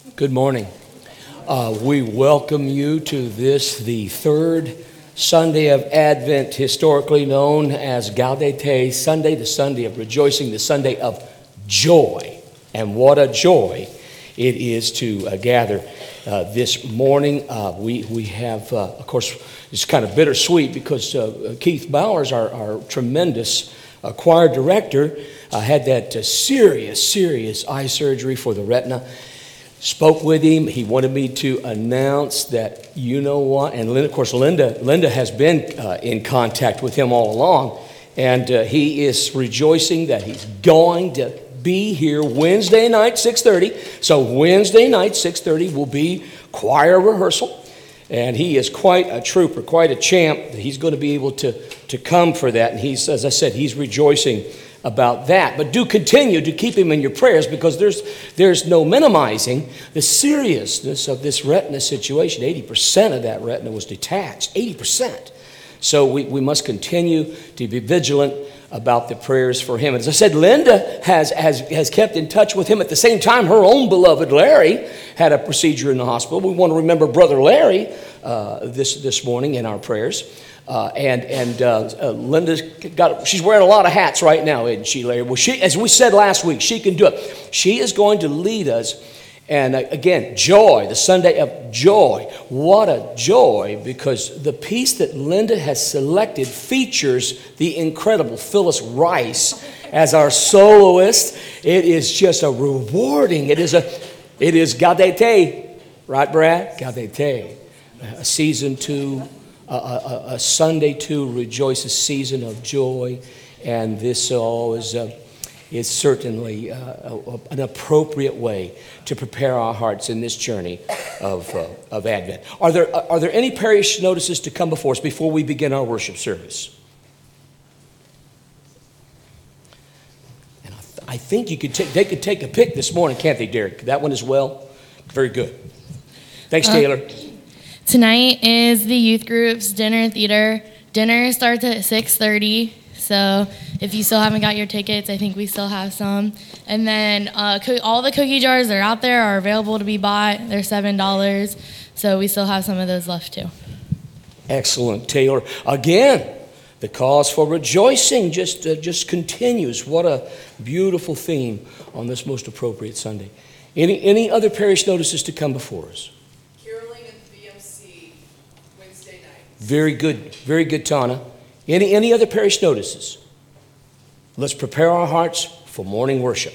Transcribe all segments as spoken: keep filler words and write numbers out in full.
Good morning. Uh, we welcome you to this, the third Sunday of Advent, historically known as Gaudete Sunday, the Sunday of rejoicing, the Sunday of joy. And what a joy it is to uh, gather uh, this morning. Uh, we, we have, uh, of course, it's kind of bittersweet because uh, Keith Bowers, our, our tremendous uh, choir director, uh, had that uh, serious, serious eye surgery for the retina. Spoke with him. He wanted me to announce that, you know what, and Linda, of course, Linda, Linda has been uh, in contact with him all along, and uh, he is rejoicing that he's going to be here Wednesday night, six thirty. So Wednesday night, six thirty, will be choir rehearsal, and he is quite a trooper, quite a champ. He's going to be able to, to come for that, and he's, as I said, he's rejoicing about that. But do continue to keep him in your prayers, because there's there's no minimizing the seriousness of this retina situation. eighty percent of that retina was detached, eighty percent. So we, we must continue to be vigilant about the prayers for him. And as I said, Linda has, has, has kept in touch with him. At the same time, her own beloved Larry had a procedure in the hospital. We want to remember Brother Larry uh, this, this morning in our prayers. Uh, and and uh, uh, Linda's got, she's wearing a lot of hats right now, isn't she, Larry? Well, she, as we said last week, she can do it. She is going to lead us. And uh, again, joy, the Sunday of joy. What a joy, because the piece that Linda has selected features the incredible Phyllis Rice as our soloist. It is just a rewarding, it is a, it is Gaudete, right, Brad? Gaudete, a season two. A, a, a Sunday to rejoice, a season of joy, and this all is uh, is certainly uh, a, an appropriate way to prepare our hearts in this journey of uh, of Advent. Are there are there any parish notices to come before us before we begin our worship service? And I, th- I think you could take they could take a pick this morning, can't they, Derek? That one as well. Very good. Thanks, Taylor. Uh, Tonight is the youth group's dinner theater. Dinner starts at six thirty, so if you still haven't got your tickets, I think we still have some. And then uh, co- all the cookie jars that are out there are available to be bought. They're seven dollars, so we still have some of those left too. Excellent, Taylor. Again, the cause for rejoicing just, uh, just continues. What a beautiful theme on this most appropriate Sunday. Any, any other parish notices to come before us? Very good, very good, Tana. Any, any other parish notices? Let's prepare our hearts for morning worship.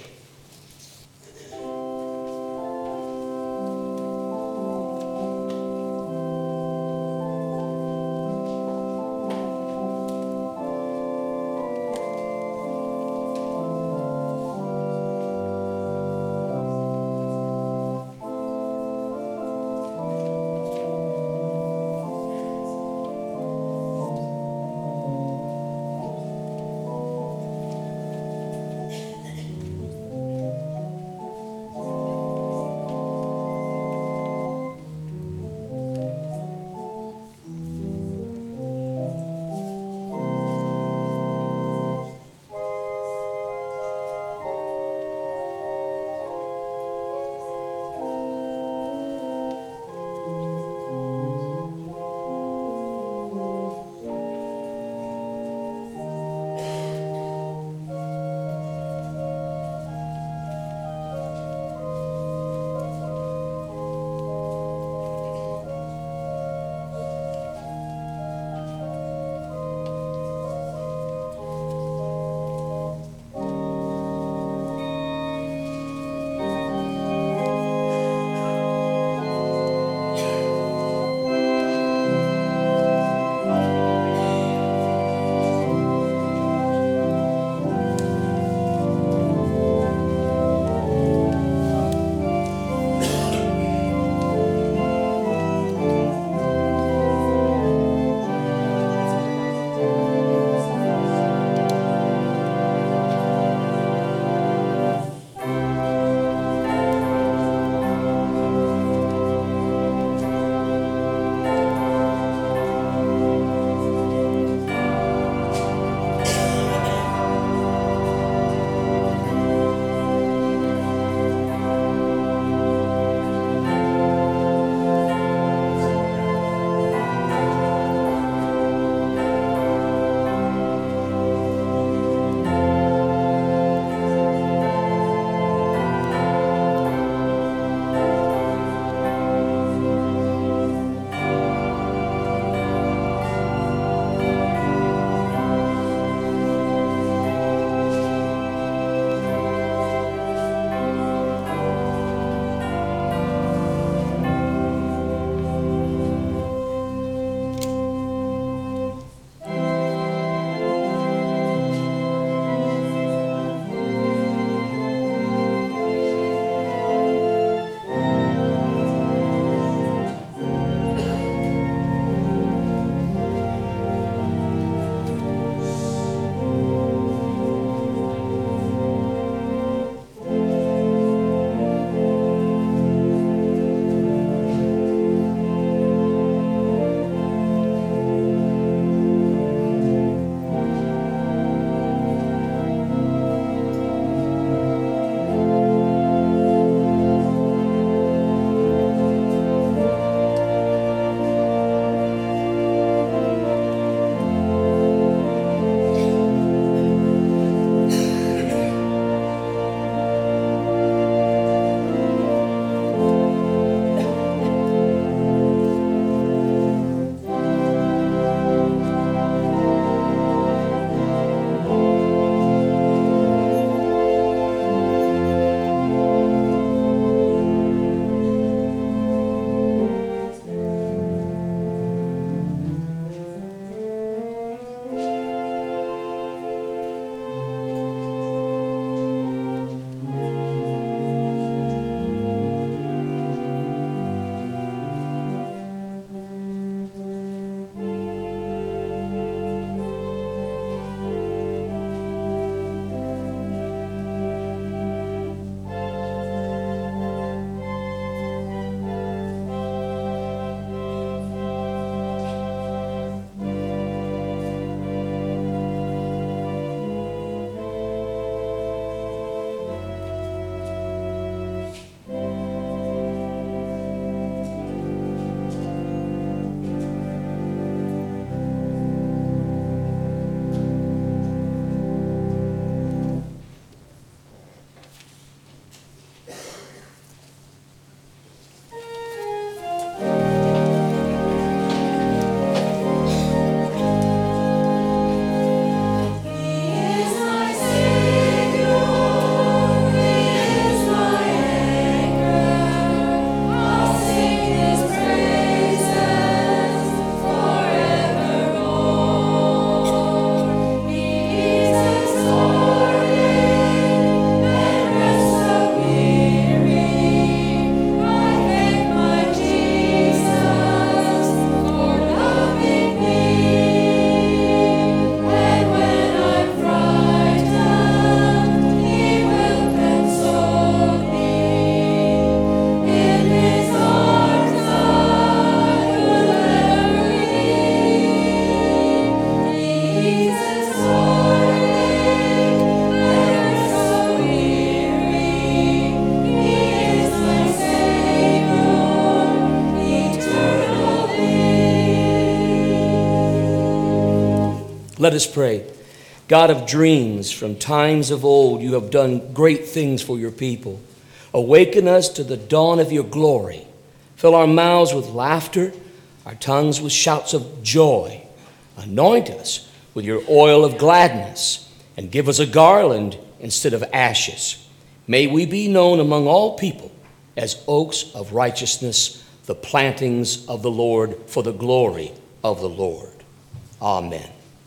Let us pray. God of dreams, from times of old, you have done great things for your people. Awaken us to the dawn of your glory. Fill our mouths with laughter, our tongues with shouts of joy. Anoint us with your oil of gladness, and give us a garland instead of ashes. May we be known among all people as oaks of righteousness, the plantings of the Lord for the glory of the Lord. Amen.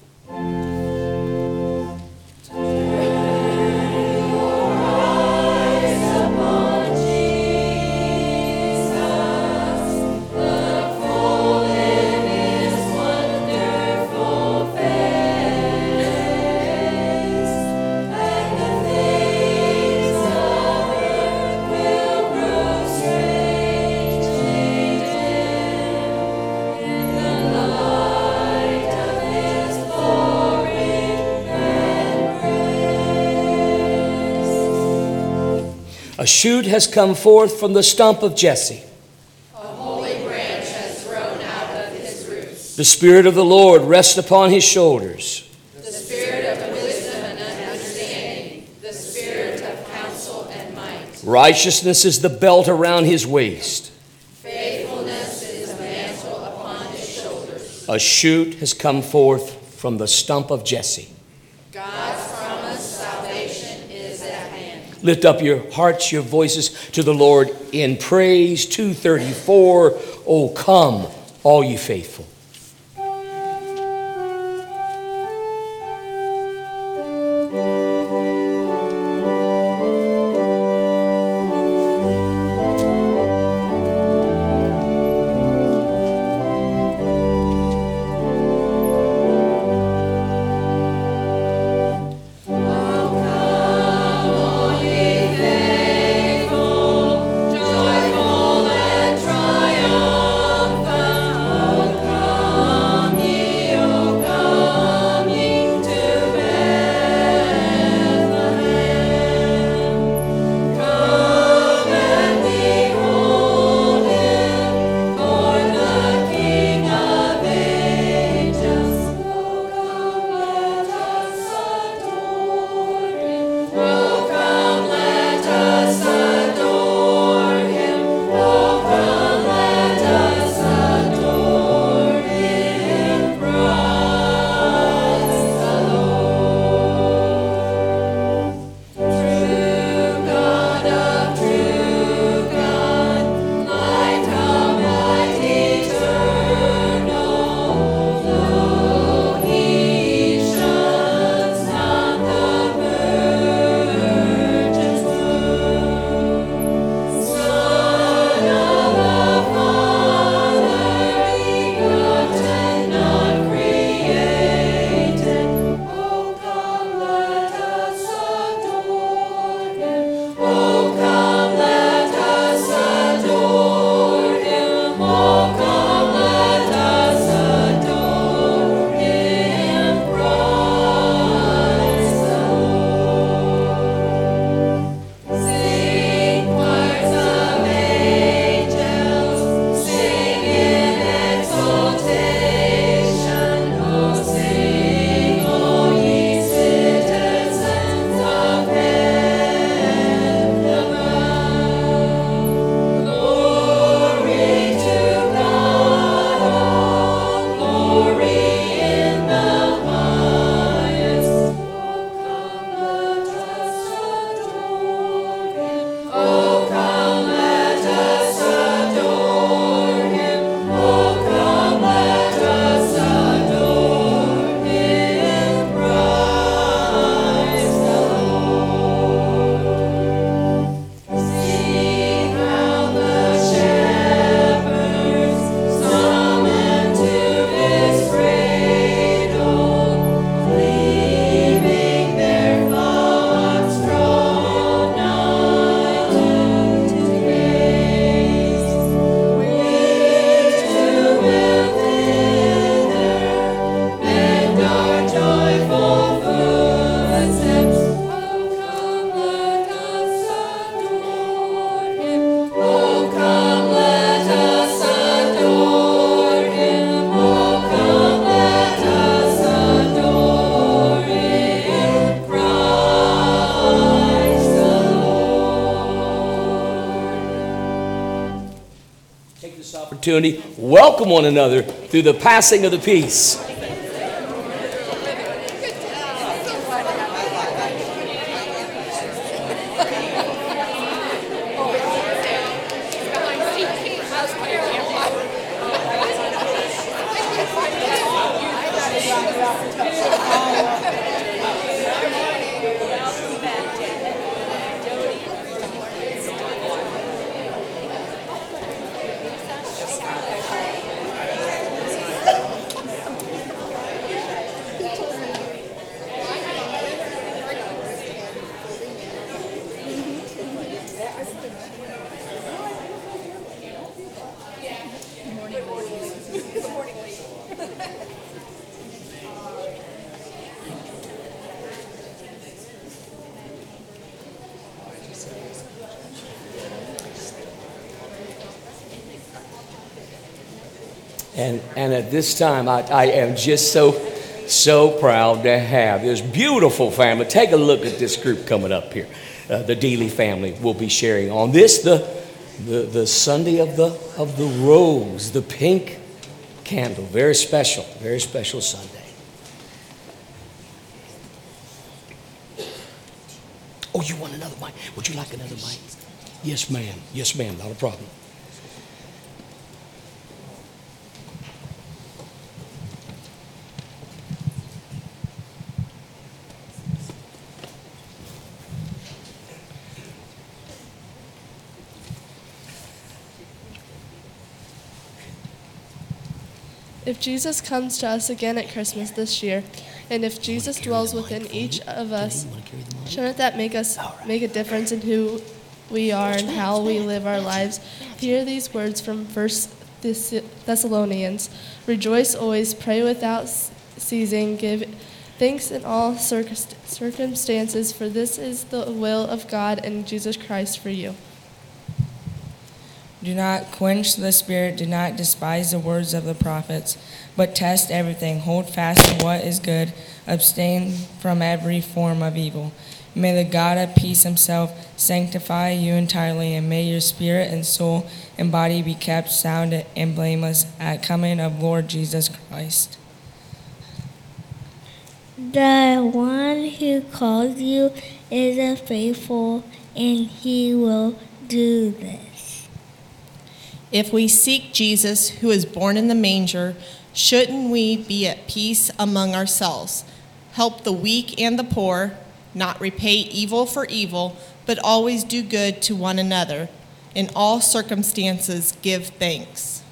A shoot has come forth from the stump of Jesse. A holy branch has grown out of his roots. The Spirit of the Lord rests upon his shoulders. The Spirit of wisdom and understanding, the Spirit of counsel and might. Righteousness is the belt around his waist. Faithfulness is the mantle upon his shoulders. A shoot has come forth from the stump of Jesse. God's promised salvation is at hand. Lift up your hearts, your voices to the Lord in praise. two thirty-four, O come, all ye faithful. Joyful and triumphant, O come. Opportunity, welcome one another through the passing of the peace. And, and at this time, I, I am just so, so proud to have this beautiful family. Take a look at this group coming up here. Uh, the Deely family will be sharing on this, the, the, the Sunday of the, of the rose, the pink candle. Very special, very special Sunday. Oh, you want another mic? Would you like another mic? Yes, ma'am. Yes, ma'am. Not a problem. If Jesus comes to us again at Christmas this year, and if Jesus dwells within each of us, shouldn't that make us make a difference in who we are and how we live our lives? Hear these words from First Thessalonians. Rejoice always, pray without ceasing, give thanks in all circumstances, for this is the will of God and Jesus Christ for you. Do not quench the spirit, do not despise the words of the prophets, but test everything, hold fast to what is good, abstain from every form of evil. May the God of peace himself sanctify you entirely, and may your spirit and soul and body be kept sound and blameless at coming of Lord Jesus Christ. The one who calls you is a faithful, and he will do this. If we seek Jesus, who is born in the manger, shouldn't we be at peace among ourselves? Help the weak and the poor, not repay evil for evil, but always do good to one another. In all circumstances, give thanks.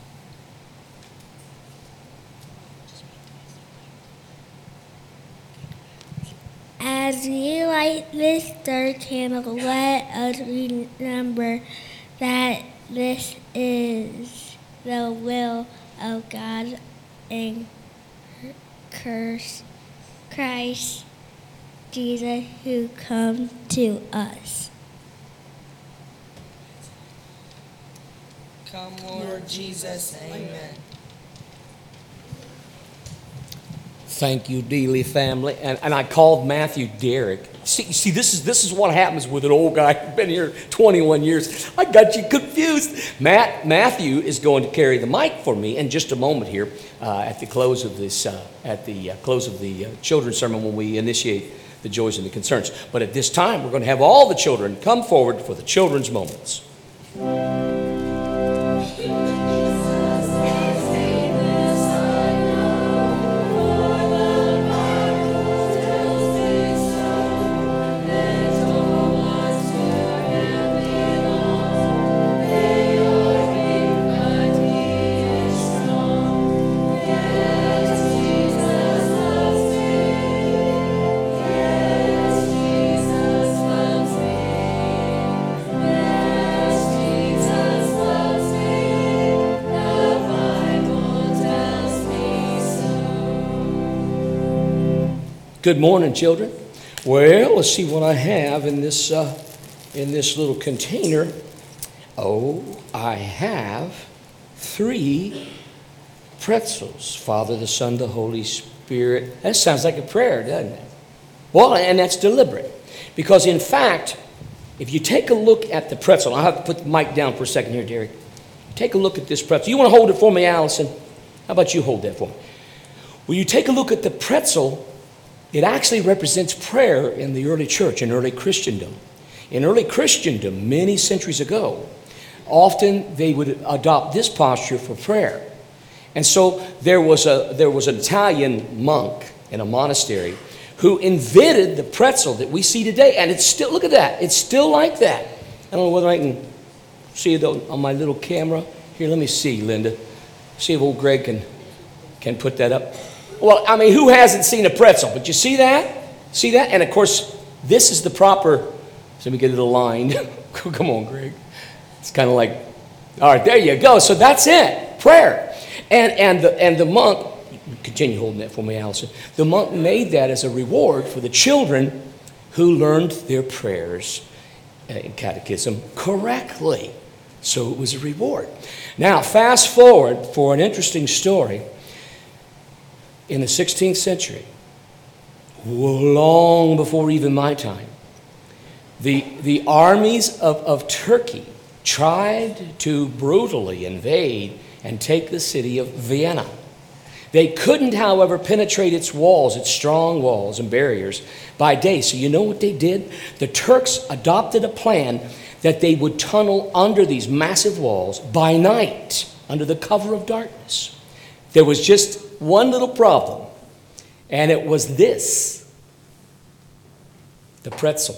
As you light this third candle, let us remember that this is the will of God in Christ Jesus, who come to us. Come, Lord Jesus, amen. Thank you, Deely family. And, and I called Matthew Derrick. See, see this, is, this is what happens with an old guy who's been here twenty-one years. I got you confused. Matt, Matthew is going to carry the mic for me in just a moment here uh, at the close of this, uh, at the uh, close of the uh, children's sermon when we initiate the joys and the concerns. But at this time, we're going to have all the children come forward for the children's moments. Good morning, children. Well, let's see what I have in this uh, in this little container. Oh, I have three pretzels. Father, the Son, the Holy Spirit. That sounds like a prayer, doesn't it? Well, and that's deliberate. Because in fact, if you take a look at the pretzel, I'll have to put the mic down for a second here, Derek. take a look at this pretzel. You want to hold it for me, Allison? How about you hold that for me? When you take a look at the pretzel, it actually represents prayer in the early church, in early Christendom. In early Christendom, many centuries ago, often they would adopt this posture for prayer. And so there was a there was an Italian monk in a monastery who invented the pretzel that we see today. And it's still, look at that, it's still like that. I don't know whether I can see it on my little camera. Here, let me see, Linda. See if old Greg can, can put that up. Well, I mean, who hasn't seen a pretzel? But you see that? See that? And of course, this is the proper, so let me get it aligned. Come on, Greg. It's kind of like, all right, there you go. So that's it, prayer. And, and, the, and the monk, continue holding that for me, Allison. The monk made that as a reward for the children who learned their prayers in catechism correctly. So it was a reward. Now, fast forward for an interesting story. In the sixteenth century, long before even my time, the, the armies of, of Turkey tried to brutally invade and take the city of Vienna. They couldn't, however, penetrate its walls, its strong walls and barriers by day. So you know what they did? The Turks adopted a plan that they would tunnel under these massive walls by night, under the cover of darkness. There was just one little problem, and it was this: the pretzel.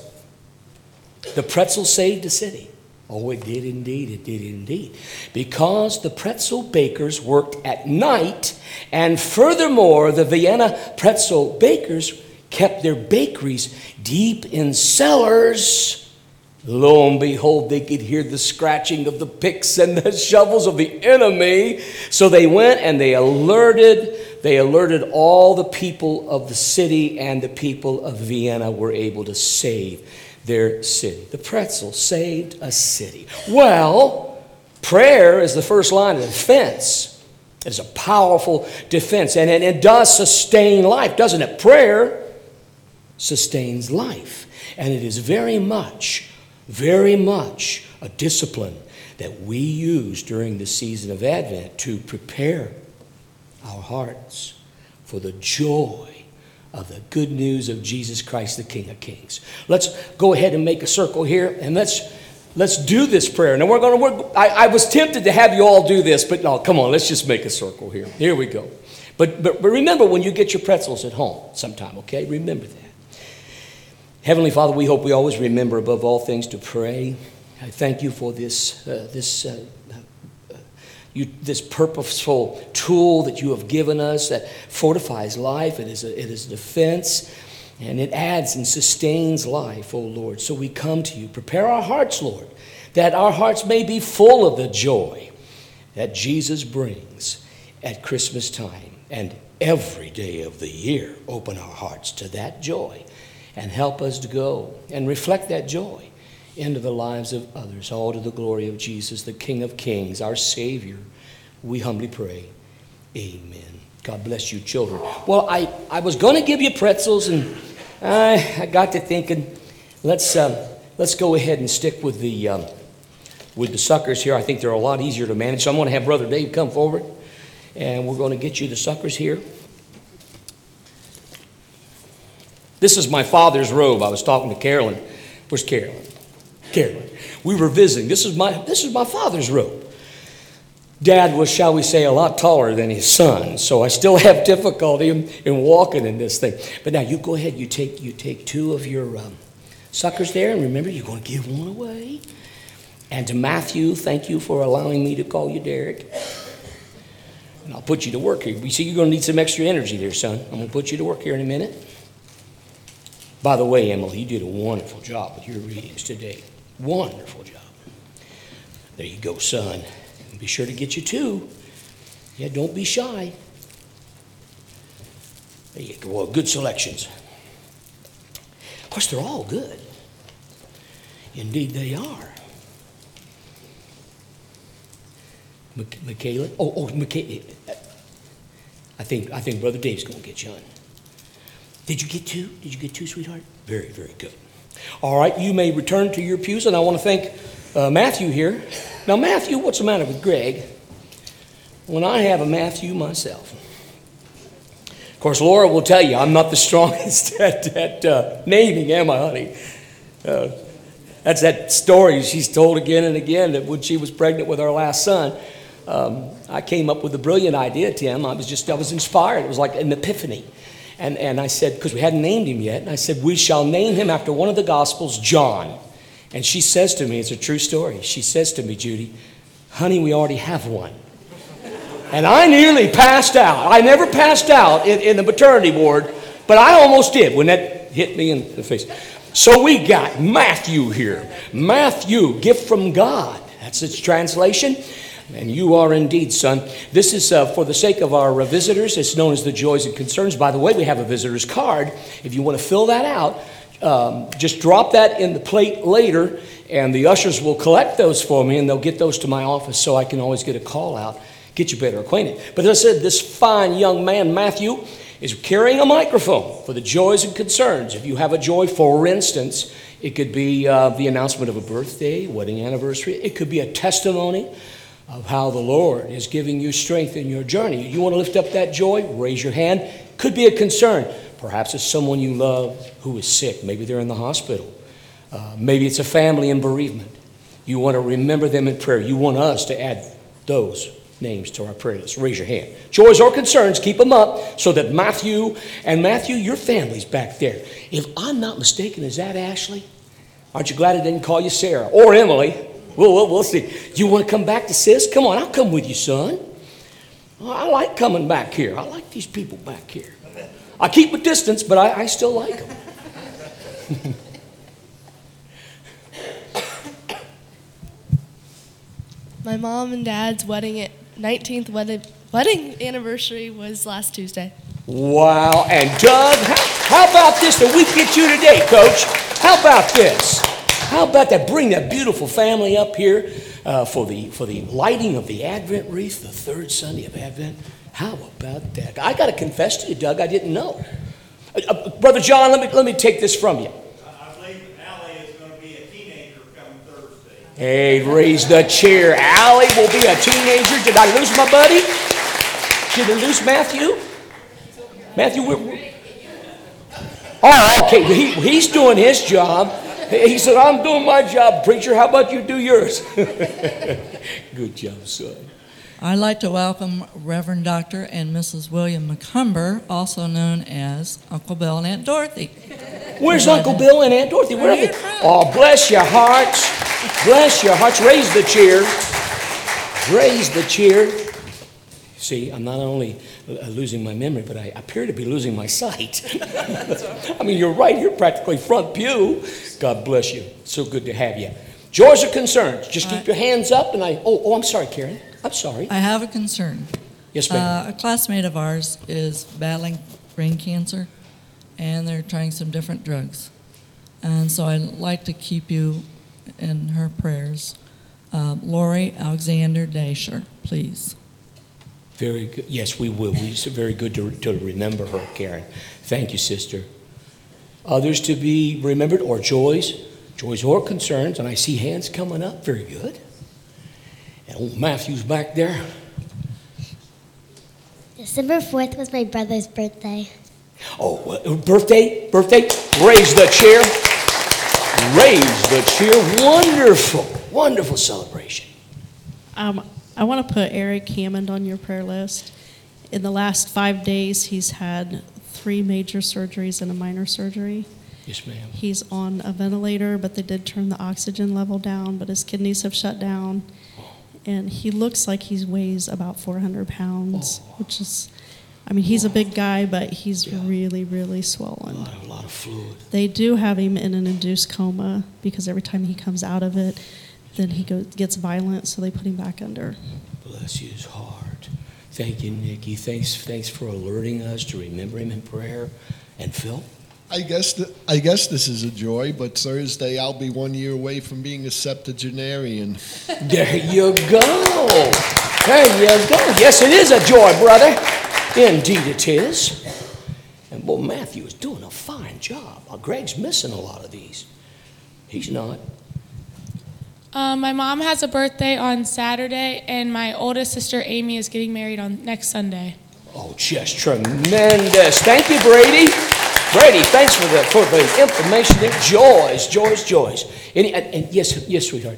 The pretzel saved the city. Oh, it did indeed, it did indeed. Because the pretzel bakers worked at night, and furthermore, the Vienna pretzel bakers kept their bakeries deep in cellars. Lo and behold, they could hear the scratching of the picks and the shovels of the enemy. So they went and they alerted, they alerted all the people of the city, and the people of Vienna were able to save their city. The pretzel saved a city. Well, prayer is the first line of defense. It's a powerful defense, and it, it does sustain life, doesn't it? Prayer sustains life, and it is very much, very much a discipline that we use during the season of Advent to prepare our hearts for the joy of the good news of Jesus Christ, the King of Kings. Let's go ahead and make a circle here, and let's let's do this prayer. Now we're going to work. I, I was tempted to have you all do this, but no, come on, let's just make a circle here. Here we go. But but, but remember, when you get your pretzels at home sometime, okay? Remember that. Heavenly Father, we hope we always remember above all things to pray. I thank you for this uh, this. Uh, You, this purposeful tool that you have given us that fortifies life. It is a, it is defense, and it adds and sustains life, oh Lord. So we come to you. Prepare our hearts, Lord, that our hearts may be full of the joy that Jesus brings at Christmas time and every day of the year. Open our hearts to that joy and help us to go and reflect that joy into the lives of others, all to the glory of Jesus, the King of Kings, our Savior. We humbly pray. Amen. God bless you, children. Well, I, I was going to give you pretzels, and I, I got to thinking, let's um, let's go ahead and stick with the um, with the suckers here. I think they're a lot easier to manage. So I'm going to have Brother Dave come forward, and we're going to get you the suckers here. This is my father's robe. I was talking to Carolyn. Where's Carolyn? Carolyn. We were visiting. This is my this is my father's robe. Dad was, shall we say, a lot taller than his son, so I still have difficulty in, in walking in this thing. But now you go ahead. You take you take two of your um, suckers there, and remember, you're going to give one away. And to Matthew, thank you for allowing me to call you Derek. And I'll put you to work here. You see, you're going to need some extra energy there, son. I'm going to put you to work here in a minute. By the way, Emily, you did a wonderful job with your readings today. Wonderful job. There you go, son. And be sure to get you two. Yeah, don't be shy. There you go. Well, good selections. Of course, they're all good. Indeed, they are. Michaela? Oh, oh, Michaela. I think, I think Brother Dave's going to get you on. Did you get two? Did you get two, sweetheart? Very, very good. All right, you may return to your pews, and I want to thank uh, Matthew here Now, Matthew, what's the matter with Greg? When I have a Matthew myself. Of course, Laura will tell you I'm not the strongest at, at uh, naming, am I, honey? Uh, that's that story she's told again and again, that when she was pregnant with our last son, um, I came up with a brilliant idea, Tim. I was just, I was inspired. It was like an epiphany. And, and I said, because we hadn't named him yet, and I said, we shall name him after one of the Gospels, John. And she says to me, it's a true story, she says to me, Judy, honey, we already have one. And I nearly passed out. I never passed out in, in the maternity ward, but I almost did when that hit me in the face. So we got Matthew here. Matthew, gift from God. That's its translation. And you are indeed, son. This is uh, for the sake of our uh, visitors. It's known as the Joys and Concerns. By the way, we have a visitor's card. If you want to fill that out, um, just drop that in the plate later, and the ushers will collect those for me, and they'll get those to my office so I can always get a call out, get you better acquainted. But as I said, this fine young man, Matthew, is carrying a microphone for the Joys and Concerns. If you have a joy, for instance, it could be uh, the announcement of a birthday, wedding anniversary. It could be a testimony of how the Lord is giving you strength in your journey. You want to lift up that joy? Raise your hand. Could be a concern. Perhaps it's someone you love who is sick. Maybe they're in the hospital. Uh, maybe it's a family in bereavement. You want to remember them in prayer. You want us to add those names to our prayer list. Raise your hand. Joys or concerns, keep them up so that Matthew, and Matthew, your family's back there. If I'm not mistaken, is that Ashley? Aren't you glad I didn't call you Sarah or Emily? We'll, we'll, we'll see. You want to come back to sis? Come on, I'll come with you, son. I like coming back here. I like these people back here. I keep a distance, but I, I still like them. My mom and dad's wedding nineteenth wedding, wedding anniversary was last Tuesday. Wow. And Doug, how, how about this that we get you today, Coach? How about this? How about that? Bring that beautiful family up here uh, for the for the lighting of the Advent wreath, the third Sunday of Advent. How about that? I got to confess to you, Doug, I didn't know. Uh, uh, Brother John, let me let me take this from you. I believe Allie is going to be a teenager coming Thursday. Hey, raise the chair. Allie will be a teenager. Did I lose my buddy? Did I lose Matthew? Matthew, we're, we're... Oh, okay. He, he's doing his job. He said, I'm doing my job, preacher. How about you do yours? Good job, son. I'd like to welcome Reverend Doctor and Missus William McCumber, also known as Uncle Bill and Aunt Dorothy. Where's Uncle Bill and Aunt Dorothy? Where are they? Oh, bless your hearts. Bless your hearts. Raise the chair. Raise the chair. See, I'm not only uh, losing my memory, but I appear to be losing my sight. I mean, you're right here, practically front pew. God bless you. So good to have you. Joys or concerns? Just keep your hands up, and I. Oh, oh, I'm sorry, Karen. I'm sorry. I have a concern. Yes, ma'am. Uh, a classmate of ours is battling brain cancer, and they're trying some different drugs. And so I'd like to keep you in her prayers. Uh, Lori Alexander Dasher, please. Very good. Yes, we will. It's very good to, to remember her, Karen. Thank you, sister. Others to be remembered, or joys, joys or concerns, and I see hands coming up. Very good. And old Matthew's back there. December fourth was my brother's birthday. Oh, uh, birthday, birthday. Raise the chair. Raise the chair. Wonderful, wonderful celebration. Um, I want to put Eric Hammond on your prayer list. In the last five days, he's had three major surgeries and a minor surgery. Yes, ma'am. He's on a ventilator, but they did turn the oxygen level down, but his kidneys have shut down. And he looks like he weighs about four hundred pounds, oh. which is, I mean, he's a big guy, but he's yeah. really, really swollen. A lot, of, a lot of fluid. They do have him in an induced coma because every time he comes out of it, then he goes, gets violent, so they put him back under. Bless his heart. Thank you, Nikki. Thanks, thanks for alerting us to remember him in prayer. And Phil? I guess th- I guess this is a joy, but Thursday I'll be one year away from being a septuagenarian. There you go. There you go. Yes, it is a joy, brother. Indeed it is. And boy, Matthew is doing a fine job. Uh, Greg's missing a lot of these. He's not. Um, my mom has a birthday on Saturday, and my oldest sister Amy is getting married on next Sunday. Oh, just tremendous. Thank you, Brady. Brady, thanks for the, for the information there. Joys, joys, joys. Any, and, and yes, yes, sweetheart.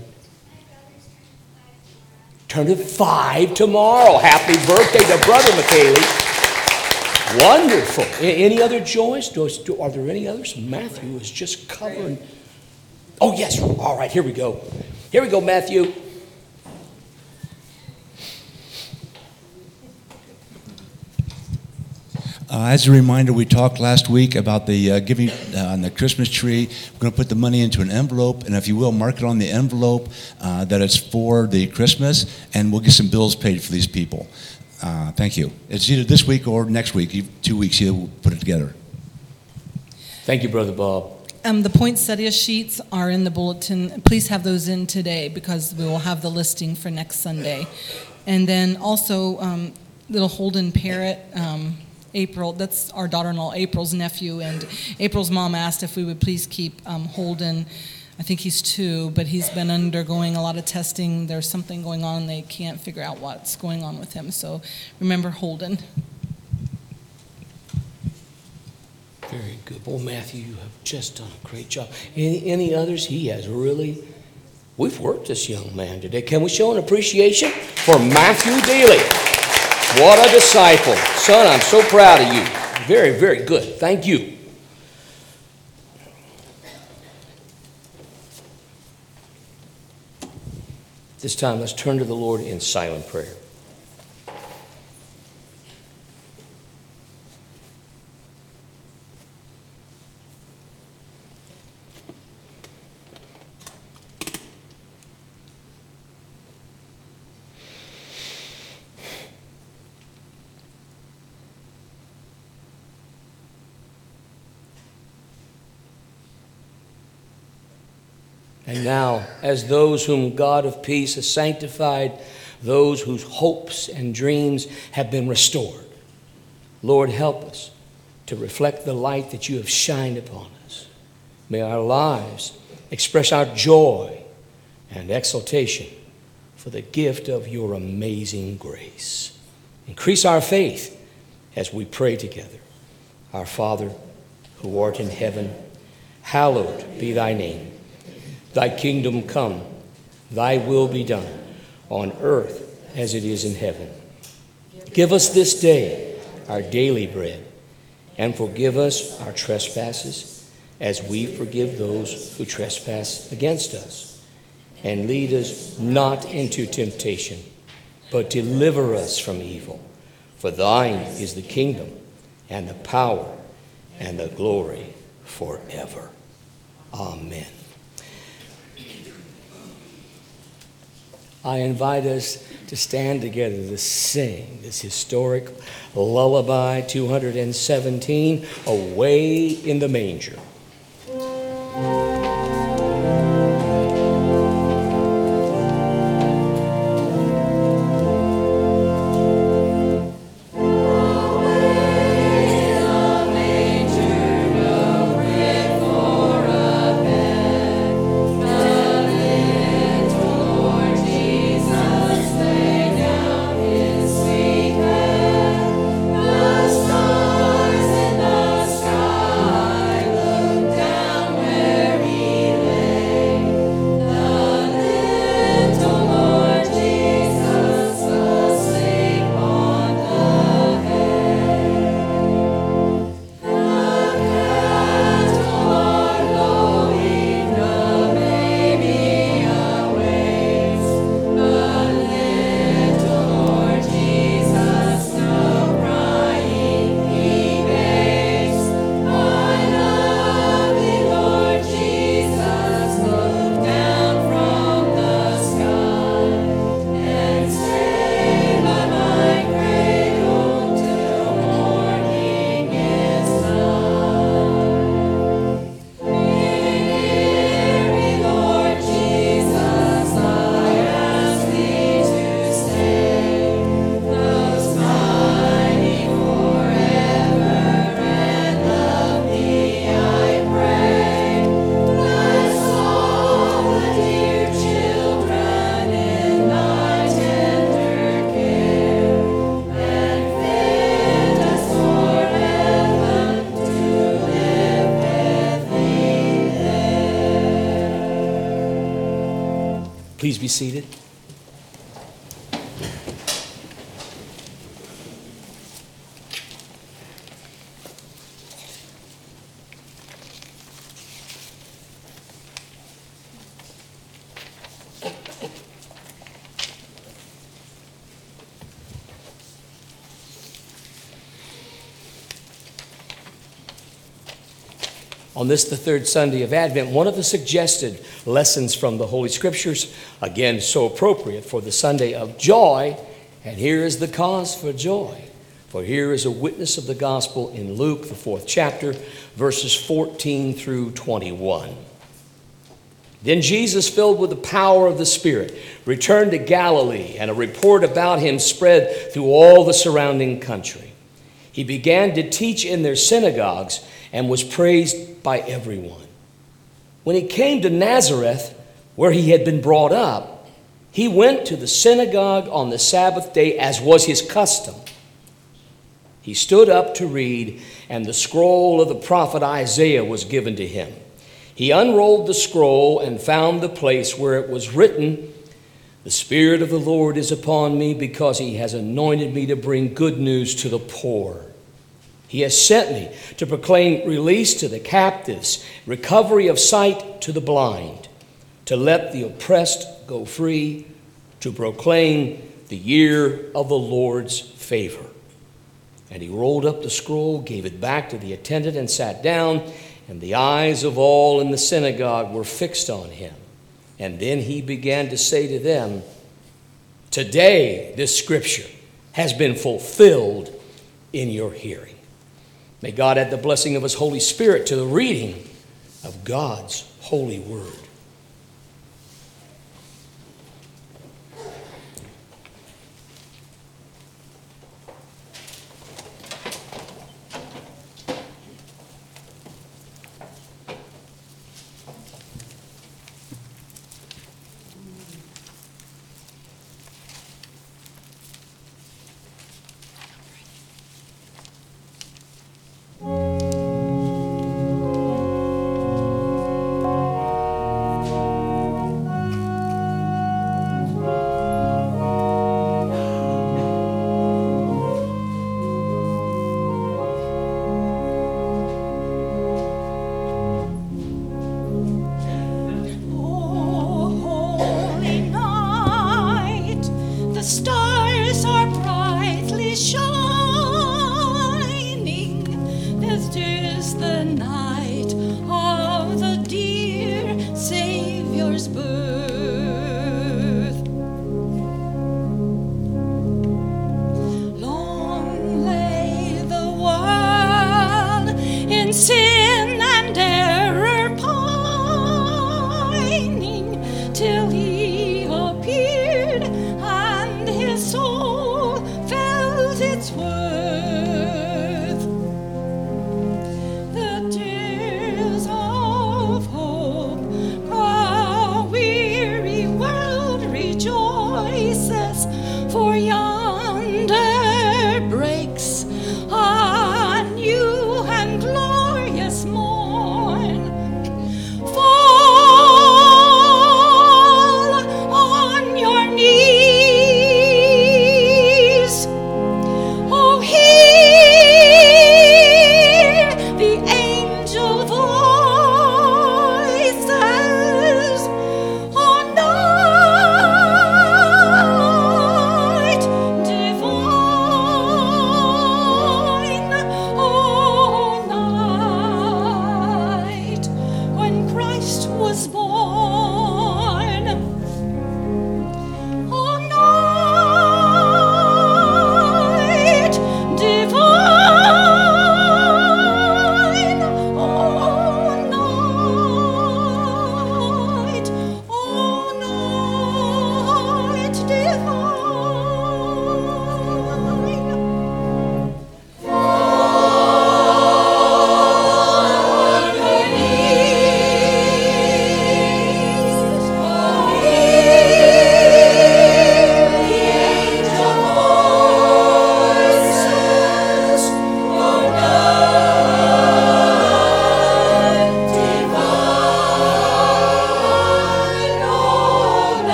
Turn to five tomorrow. Happy birthday to Brother McKaylee. Wonderful. A- Any other joys? Do, do, are there any others? Matthew is just covering. Oh, yes. All right, here we go. Here we go, Matthew. Uh, as a reminder, we talked last week about the uh, giving uh, on the Christmas tree. We're going to put the money into an envelope, and if you will, mark it on the envelope uh, that it's for the Christmas, and we'll get some bills paid for these people. Uh, thank you. It's either this week or next week, e- two weeks, either we'll put it together. Thank you, Brother Bob. Um, the poinsettia sheets are in the bulletin. Please have those in today because we will have the listing for next Sunday. And then also, um, little Holden Parrott, um, April, that's our daughter-in-law April's nephew, and April's mom asked if we would please keep um, Holden. I think he's two, but he's been undergoing a lot of testing. There's something going on. They can't figure out what's going on with him. So remember Holden. Very good. Well, Matthew, you have just done a great job. Any, any others? He has really, we've worked this young man today. Can we show an appreciation for Matthew Daly? What a disciple. Son, I'm so proud of you. Very, very good. Thank you. This time, let's turn to the Lord in silent prayer. And now, as those whom God of peace has sanctified, those whose hopes and dreams have been restored, Lord, help us to reflect the light that you have shined upon us. May our lives express our joy and exultation for the gift of your amazing grace. Increase our faith as we pray together. Our Father, who art in heaven, hallowed be thy name. Thy kingdom come, thy will be done, on earth as it is in heaven. Give us this day our daily bread, and forgive us our trespasses, as we forgive those who trespass against us. And lead us not into temptation, but deliver us from evil. For thine is the kingdom, and the power, and the glory forever. Amen. I invite us to stand together to sing this historic lullaby two hundred seventeen, Away in the Manger. Stars in the sky look down where he Please be seated. On this, the third Sunday of Advent, one of the suggested lessons from the Holy Scriptures, again so appropriate for the Sunday of joy, and here is the cause for joy. For here is a witness of the gospel in Luke, the fourth chapter, verses fourteen through twenty-one. Then Jesus, filled with the power of the Spirit, returned to Galilee, and a report about him spread through all the surrounding country. He began to teach in their synagogues and was praised by everyone. When he came to Nazareth, where he had been brought up, he went to the synagogue on the Sabbath day, as was his custom. He stood up to read, and the scroll of the prophet Isaiah was given to him. He unrolled the scroll and found the place where it was written, "The Spirit of the Lord is upon me, because he has anointed me to bring good news to the poor. He has sent me to proclaim release to the captives, recovery of sight to the blind, to let the oppressed go free, to proclaim the year of the Lord's favor." And he rolled up the scroll, gave it back to the attendant, and sat down, and the eyes of all in the synagogue were fixed on him. And then he began to say to them, "Today this scripture has been fulfilled in your hearing." May God add the blessing of his Holy Spirit to the reading of God's holy word. Night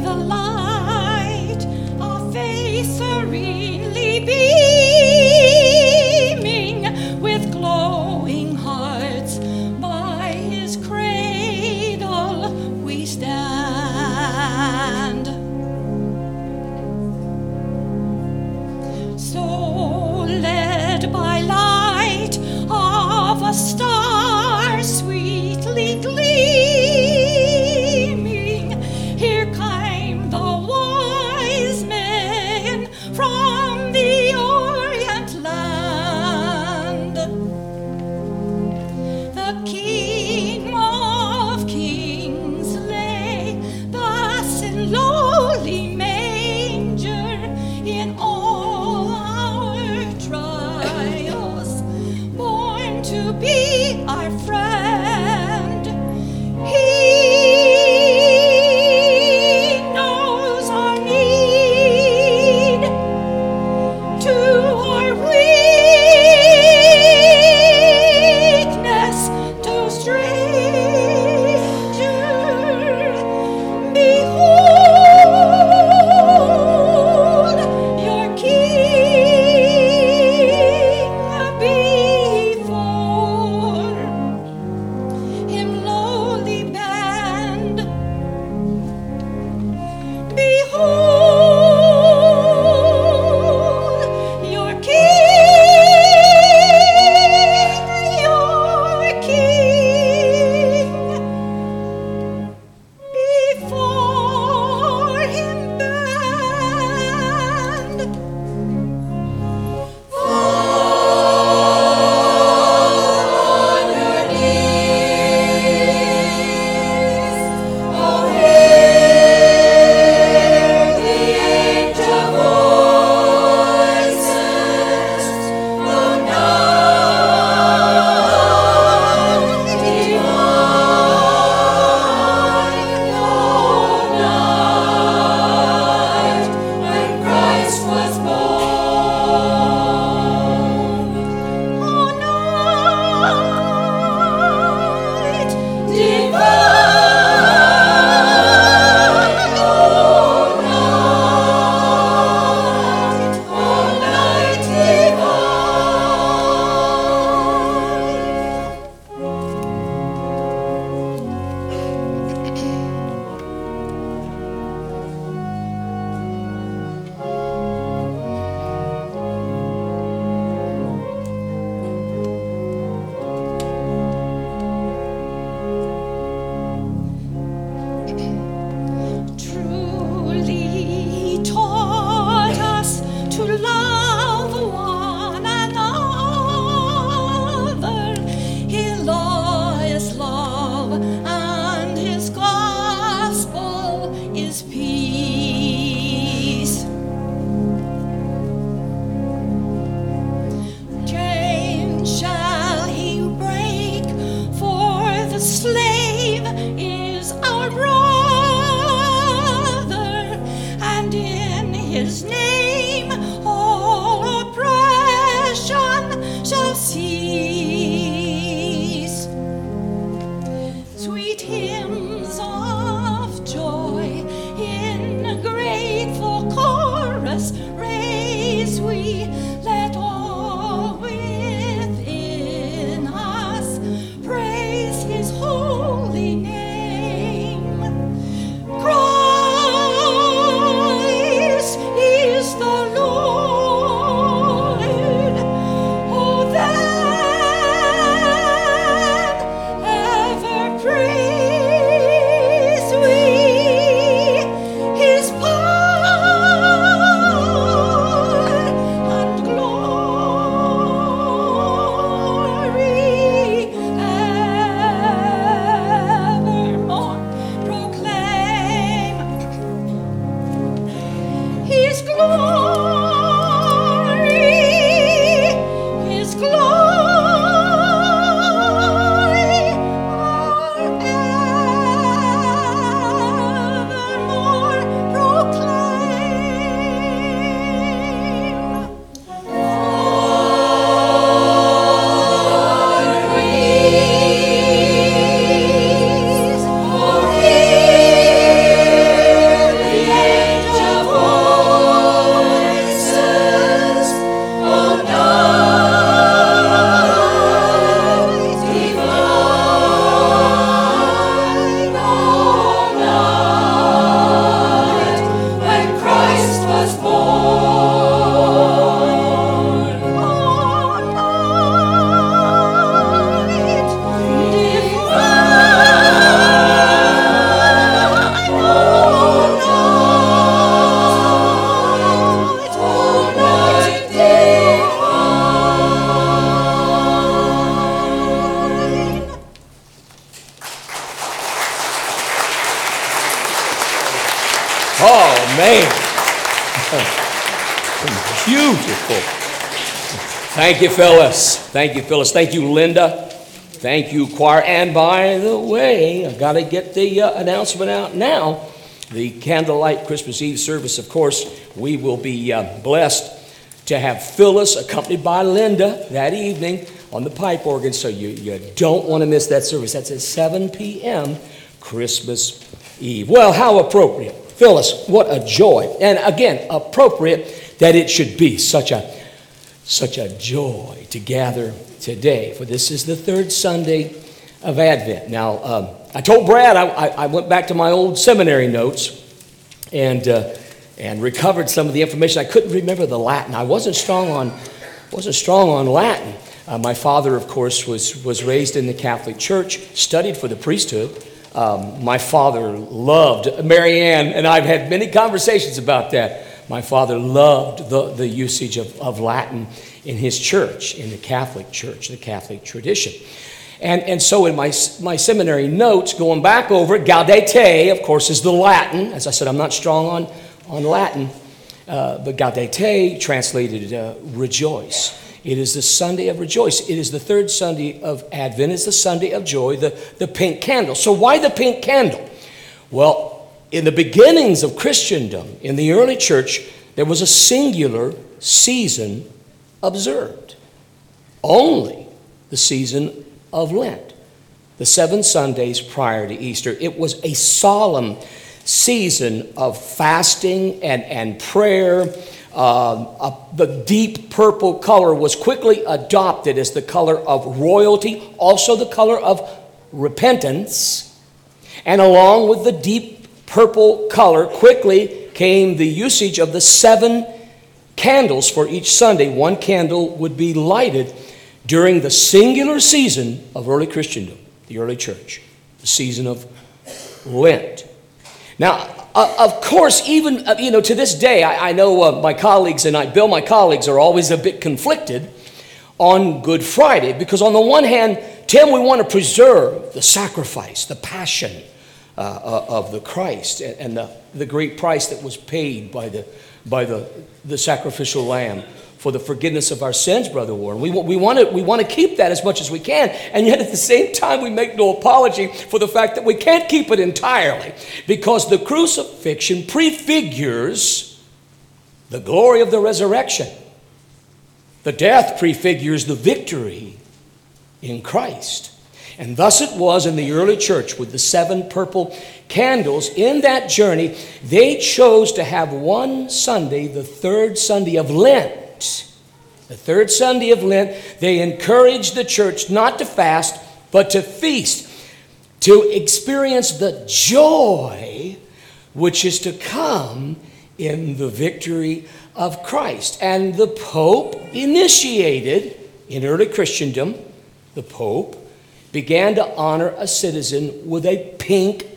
the light, a face serenely beaming, with glowing hearts by his cradle we stand. So led by light of a star sweetly gleaming, here came the wise men from Oh, man. Beautiful. Thank you, Phyllis. Thank you, Phyllis. Thank you, Linda. Thank you, choir. And by the way, I've got to get the uh, announcement out now. The candlelight Christmas Eve service, of course, we will be uh, blessed to have Phyllis accompanied by Linda that evening on the pipe organ. So you, you don't want to miss that service. That's at seven p.m. Christmas Eve. Well, how appropriate. Phyllis, what a joy. And again, appropriate that it should be such a such a joy to gather today. For this is the third Sunday of Advent. Now, um, I told Brad I, I, I went back to my old seminary notes and uh, and recovered some of the information. I couldn't remember the Latin. I wasn't strong on wasn't strong on Latin. Uh, my father, of course, was was raised in the Catholic Church, studied for the priesthood. Um, my father loved Mary Ann, and I've had many conversations about that. My father loved the, the usage of, of Latin in his church, in the Catholic Church, the Catholic tradition. And, and so in my, my seminary notes, going back over it, Gaudete, of course, is the Latin. As I said, I'm not strong on, on Latin, uh, but Gaudete translated uh, rejoice. It is the Sunday of rejoice. It is the third Sunday of Advent. It's the Sunday of joy, the, the pink candle. So why the pink candle? Well, in the beginnings of Christendom, in the early church, there was a singular season observed. Only the season of Lent, the seven Sundays prior to Easter. It was a solemn season of fasting and, and prayer. Um, uh, the deep purple color was quickly adopted as the color of royalty, also the color of repentance. And along with the deep purple color, quickly came the usage of the seven candles for each Sunday. One candle would be lighted during the singular season of early Christendom, the early church, the season of Lent. Now, uh, of course, even, uh, you know, to this day, I, I know uh, my colleagues and I, Bill, my colleagues are always a bit conflicted on Good Friday because on the one hand, Tim, we want to preserve the sacrifice, the passion uh, of the Christ and, and the, the great price that was paid by the, by the, the sacrificial lamb for the forgiveness of our sins, Brother Warren. We, we, want to, we want to keep that as much as we can, and yet at the same time we make no apology for the fact that we can't keep it entirely because the crucifixion prefigures the glory of the resurrection. The death prefigures the victory in Christ. And thus it was in the early church with the seven purple candles. In that journey, they chose to have one Sunday, the third Sunday of Lent. The third Sunday of Lent, they encouraged the church not to fast, but to feast, to experience the joy which is to come in the victory of Christ. And the Pope initiated, in early Christendom, the Pope began to honor a citizen with a pink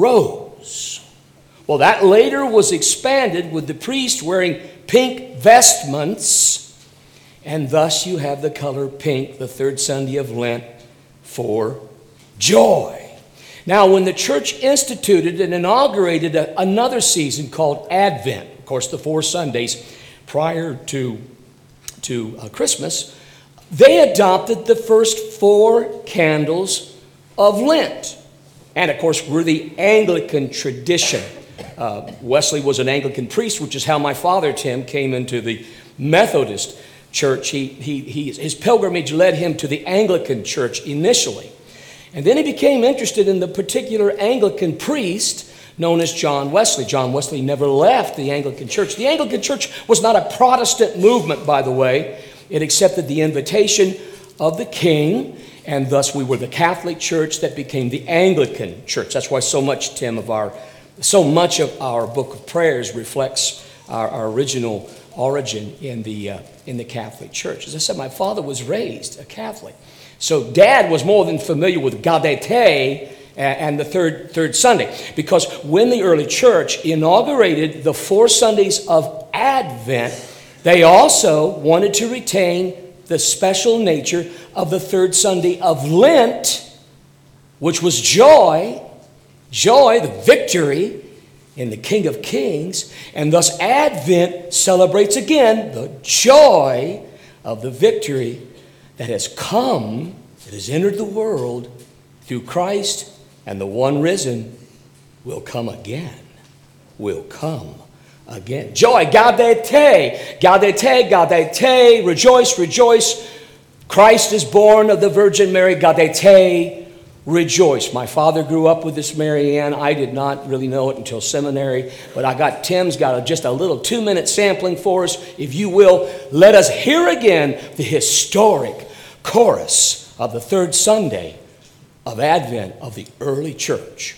rose. Well, that later was expanded with the priest wearing pink vestments, and thus you have the color pink, the third Sunday of Lent, for joy. Now, when the church instituted and inaugurated a, another season called Advent, of course, the four Sundays prior to, to uh, Christmas, they adopted the first four candles of Lent. And, of course, we're the Anglican tradition. Uh, Wesley was an Anglican priest, which is how my father, Tim, came into the Methodist church. He, he, he, his pilgrimage led him to the Anglican church initially. And then he became interested in the particular Anglican priest known as John Wesley. John Wesley never left the Anglican church. The Anglican church was not a Protestant movement, by the way. It accepted the invitation of the king, and thus we were the Catholic church that became the Anglican church. That's why so much, Tim, of our, so much of our book of prayers reflects our, our original origin in the, uh, in the Catholic church. As I said, my father was raised a Catholic. So Dad was more than familiar with Gaudete and the third, third Sunday, because when the early church inaugurated the four Sundays of Advent, they also wanted to retain the special nature of the third Sunday of Lent, which was joy, joy, the victory in the King of Kings, and thus Advent celebrates again the joy of the victory that has come, that has entered the world through Christ, and the one risen will come again, will come again. Joy, gaudete, gaudete, gaudete, rejoice, rejoice. Christ is born of the Virgin Mary, gaudete, rejoice. My father grew up with this Mary Ann. I did not really know it until seminary, but I got, Tim's got a, just a little two-minute sampling for us. If you will, let us hear again the historic chorus of the third Sunday of Advent of the early church.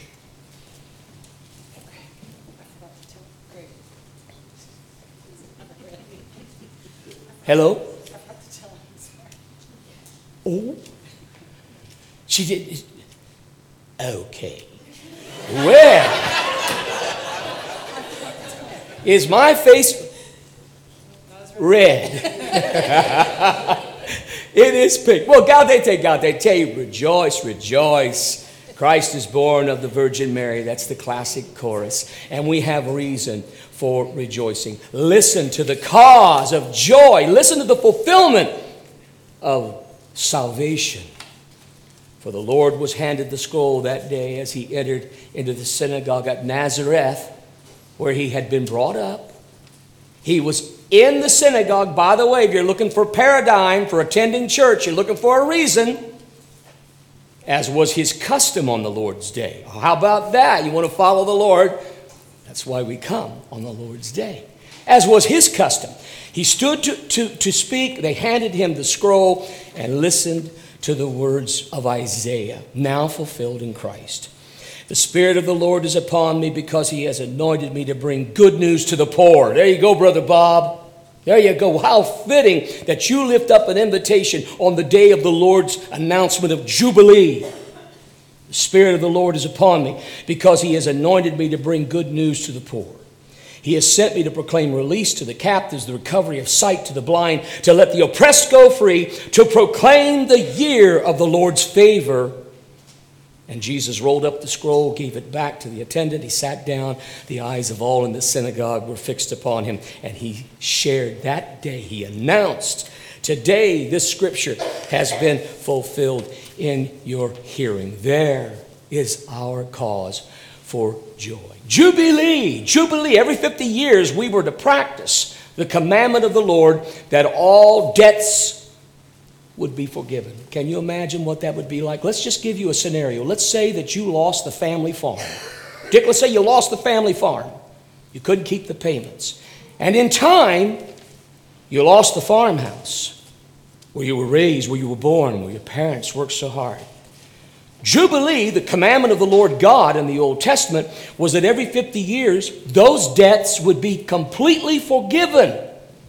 Hello? Oh, she did. Okay. Well, is my face red? It is pink. Well, gaudete, gaudete, rejoice, rejoice. Christ is born of the Virgin Mary. That's the classic chorus. And we have reason for rejoicing. Listen to the cause of joy. Listen to the fulfillment of salvation. For the Lord was handed the scroll that day as he entered into the synagogue at Nazareth, where he had been brought up. He was in the synagogue. By the way, if you're looking for paradigm for attending church, you're looking for a reason, as was his custom on the Lord's day. How about that? You want to follow the Lord? That's why we come on the Lord's day. As was his custom. He stood to, to, to speak. They handed him the scroll and listened to the words of Isaiah, now fulfilled in Christ. The Spirit of the Lord is upon me because he has anointed me to bring good news to the poor. There you go, Brother Bob. There you go. How fitting that you lift up an invitation on the day of the Lord's announcement of Jubilee. The Spirit of the Lord is upon me because he has anointed me to bring good news to the poor. He has sent me to proclaim release to the captives, the recovery of sight to the blind, to let the oppressed go free, to proclaim the year of the Lord's favor. And Jesus rolled up the scroll, gave it back to the attendant. He sat down. The eyes of all in the synagogue were fixed upon him. And he shared that day. He announced, today this scripture has been fulfilled in your hearing. There is our cause for joy. Jubilee, Jubilee. Every fifty years we were to practice the commandment of the Lord that all debts would be forgiven. Can you imagine what that would be like? Let's just give you a scenario. Let's say that you lost the family farm. Dick, let's say you lost the family farm. You couldn't keep the payments. And in time, you lost the farmhouse where you were raised, where you were born, where your parents worked so hard. Jubilee, the commandment of the Lord God in the Old Testament, was that every fifty years, those debts would be completely forgiven.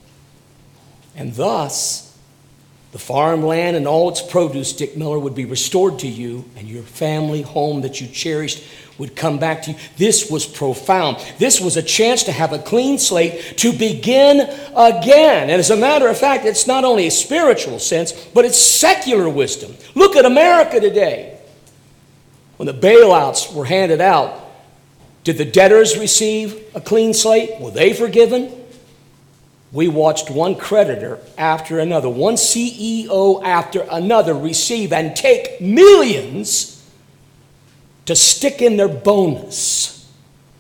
And thus, the farmland and all its produce, Dick Miller, would be restored to you, and your family home that you cherished would come back to you. This was profound. This was a chance to have a clean slate, to begin again. And as a matter of fact, it's not only a spiritual sense, but it's secular wisdom. Look at America today. When the bailouts were handed out, did the debtors receive a clean slate? Were they forgiven? We watched one creditor after another, one C E O after another receive and take millions to stick in their bonus.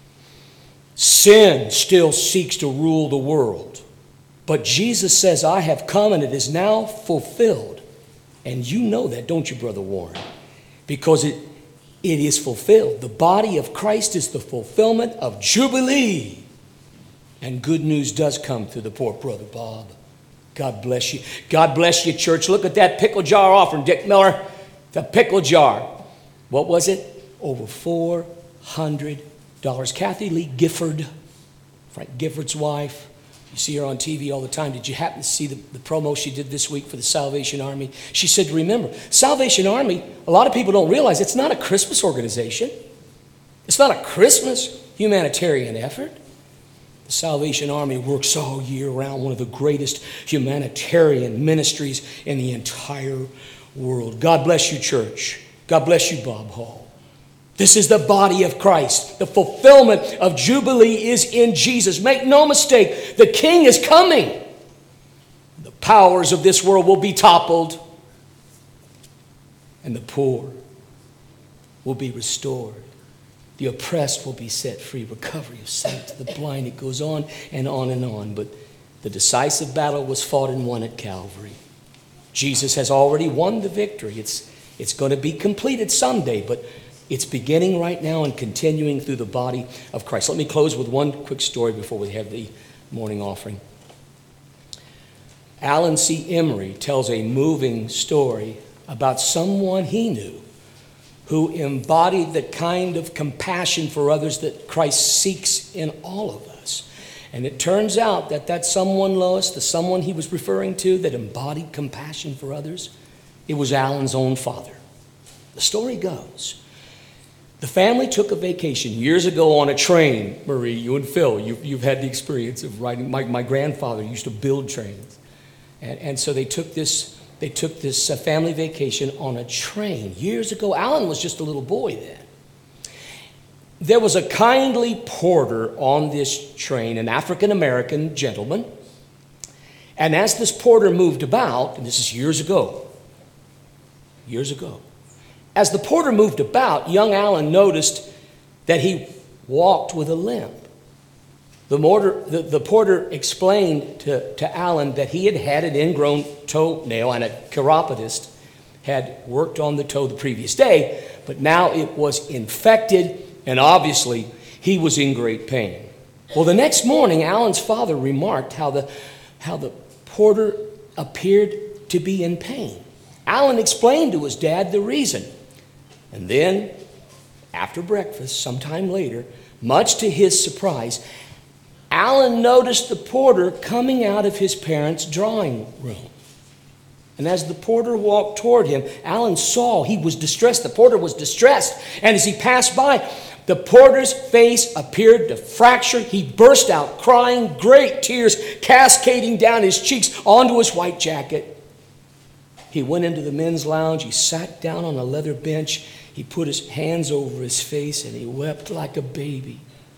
Sin still seeks to rule the world. But Jesus says, I have come and it is now fulfilled. And you know that, don't you, Brother Warren? Because it, it is fulfilled. The body of Christ is the fulfillment of Jubilee. And good news does come through the poor, Brother Bob. God bless you. God bless you, church. Look at that pickle jar offering, Dick Miller. The pickle jar. What was it? Over four hundred dollars. Kathy Lee Gifford, Frank Gifford's wife. You see her on T V all the time. Did you happen to see the, the promo she did this week for the Salvation Army? She said, remember, Salvation Army, a lot of people don't realize it's not a Christmas organization. It's not a Christmas humanitarian effort. The Salvation Army works all year round, one of the greatest humanitarian ministries in the entire world. God bless you, church. God bless you, Bob Hall. This is the body of Christ. The fulfillment of Jubilee is in Jesus. Make no mistake, the King is coming. The powers of this world will be toppled, and the poor will be restored. The oppressed will be set free. Recovery of sight to the blind. It goes on and on and on. But the decisive battle was fought and won at Calvary. Jesus has already won the victory. It's, it's going to be completed someday, but it's beginning right now and continuing through the body of Christ. Let me close with one quick story before we have the morning offering. Alan C. Emery tells a moving story about someone he knew who embodied the kind of compassion for others that Christ seeks in all of us. And it turns out that that someone, Lois, the someone he was referring to that embodied compassion for others, it was Alan's own father. The story goes, the family took a vacation years ago on a train. Marie, you and Phil, you've, you've had the experience of riding. My, my grandfather used to build trains. And, and so they took this, they took this uh, family vacation on a train years ago. Alan was just a little boy then. There was a kindly porter on this train, an African-American gentleman. And as this porter moved about, and this is years ago, years ago, as the porter moved about, young Alan noticed that he walked with a limp. The, mortar, the, the porter explained to, to Alan that he had had an ingrown toenail and a chiropodist had worked on the toe the previous day, but now it was infected and obviously he was in great pain. Well, the next morning, Alan's father remarked how the, how the porter appeared to be in pain. Alan explained to his dad the reason. And then, after breakfast, sometime later, much to his surprise, Alan noticed the porter coming out of his parents' drawing room. And as the porter walked toward him, Alan saw he was distressed. The porter was distressed. And as he passed by, the porter's face appeared to fracture. He burst out crying, great tears cascading down his cheeks onto his white jacket. He went into the men's lounge. He sat down on a leather bench. He put his hands over his face and he wept like a baby.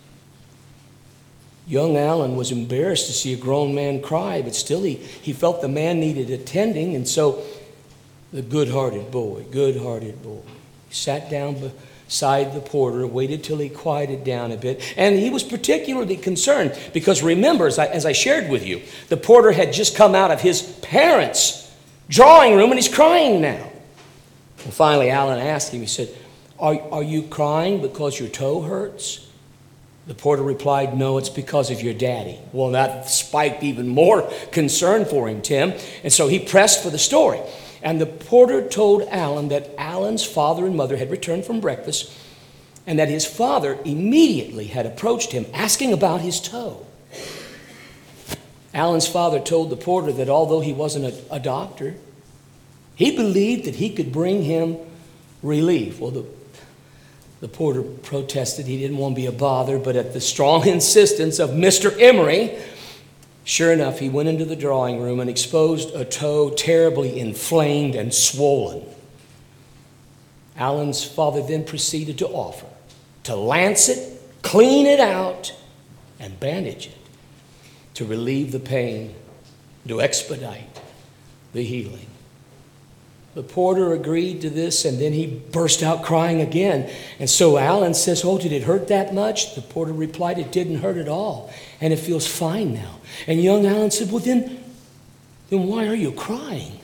Young Alan was embarrassed to see a grown man cry, but still he, he felt the man needed attending, and so the good-hearted boy, good-hearted boy, he sat down beside the porter, waited till he quieted down a bit, and he was particularly concerned because remember, as I, as I shared with you, the porter had just come out of his parents' drawing room and he's crying now. Well, finally, Alan asked him, he said, are, are you crying because your toe hurts? The porter replied, no, it's because of your daddy. Well, that spiked even more concern for him, Tim. And so he pressed for the story. And the porter told Alan that Alan's father and mother had returned from breakfast and that his father immediately had approached him asking about his toe. Alan's father told the porter that although he wasn't a, a doctor, he believed that he could bring him relief. Well, the The porter protested. He didn't want to be a bother, but at the strong insistence of Mister Emery, sure enough, he went into the drawing room and exposed a toe terribly inflamed and swollen. Alan's father then proceeded to offer to lance it, clean it out, and bandage it to relieve the pain, to expedite the healing. The porter agreed to this, and then he burst out crying again. And so Alan says, oh, did it hurt that much? The porter replied, it didn't hurt at all, and it feels fine now. And young Alan said, well, then, then why are you crying?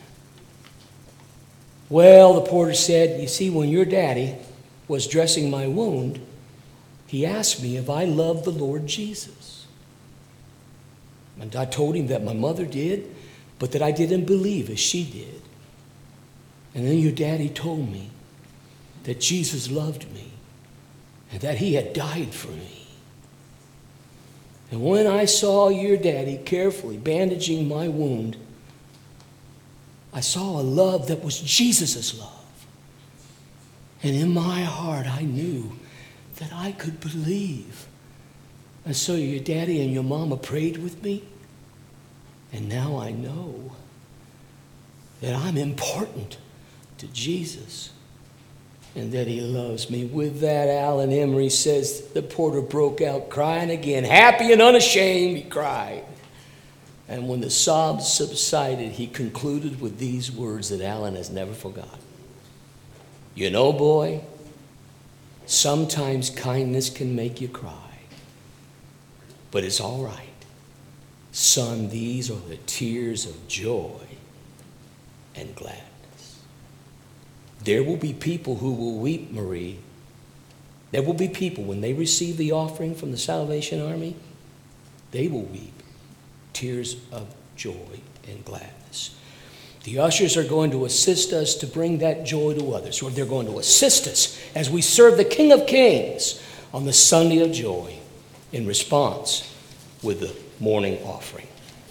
Well, the porter said, you see, when your daddy was dressing my wound, he asked me if I loved the Lord Jesus. And I told him that my mother did, but that I didn't believe as she did. And then your daddy told me that Jesus loved me and that he had died for me. And when I saw your daddy carefully bandaging my wound, I saw a love that was Jesus' love. And in my heart, I knew that I could believe. And so your daddy and your mama prayed with me. And now I know that I'm important to Jesus. and that he loves me. With that, Alan Emery says the porter broke out crying again. Happy and unashamed, he cried. And when the sobs subsided, he concluded with these words that Alan has never forgotten. You know, boy, sometimes kindness can make you cry. But it's all right. Son, these are the tears of joy and gladness. There will be people who will weep, Marie. There will be people, when they receive the offering from the Salvation Army, they will weep tears of joy and gladness. The ushers are going to assist us to bring that joy to others, or they're going to assist us as we serve the King of Kings on the Sunday of Joy in response with the morning offering.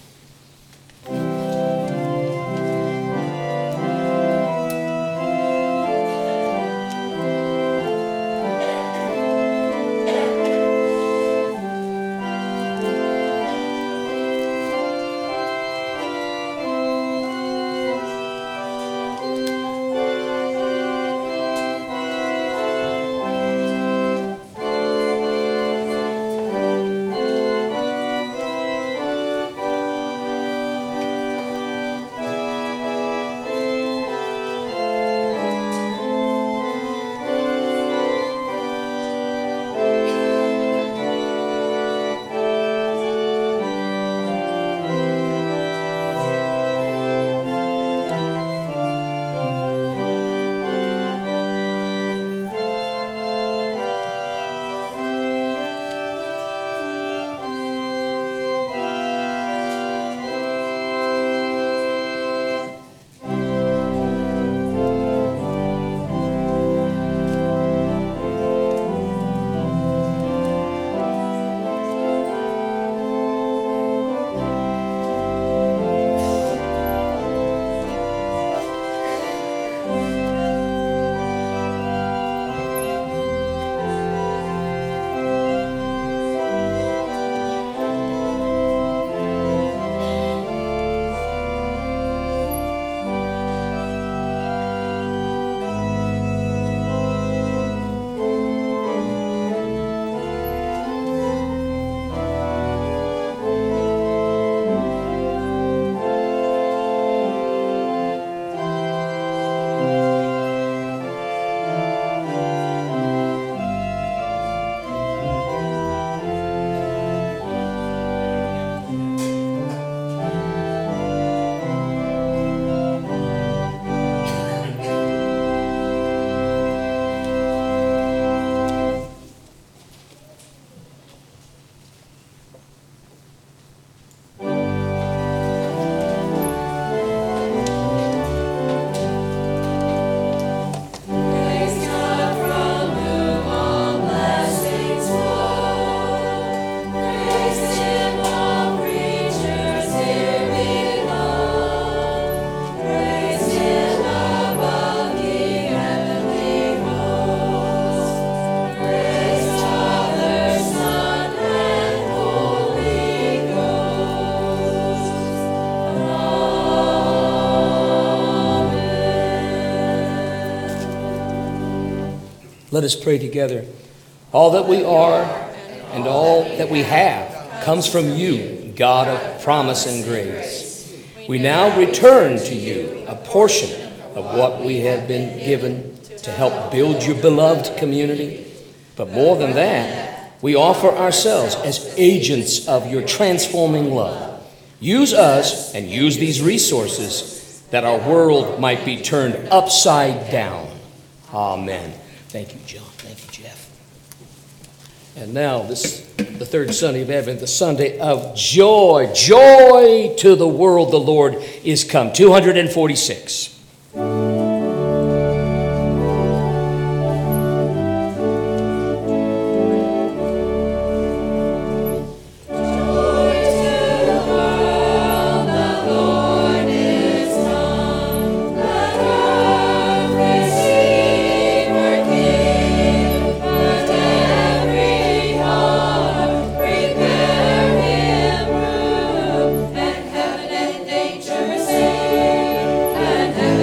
Let us pray together. All that we are and all that we have comes from you, God of promise and grace. We now return to you a portion of what we have been given to help build your beloved community. But more than that, we offer ourselves as agents of your transforming love. Use us and use these resources that our world might be turned upside down. Amen. Thank you, John. Thank you, Jeff. And now, this the third Sunday of Advent, the Sunday of joy. Joy to the world, the Lord is come. two hundred forty-six. And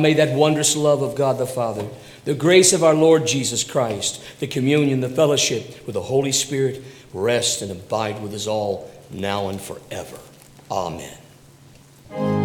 may that wondrous love of God the Father, the grace of our Lord Jesus Christ, the communion, the fellowship with the Holy Spirit rest and abide with us all now and forever. Amen.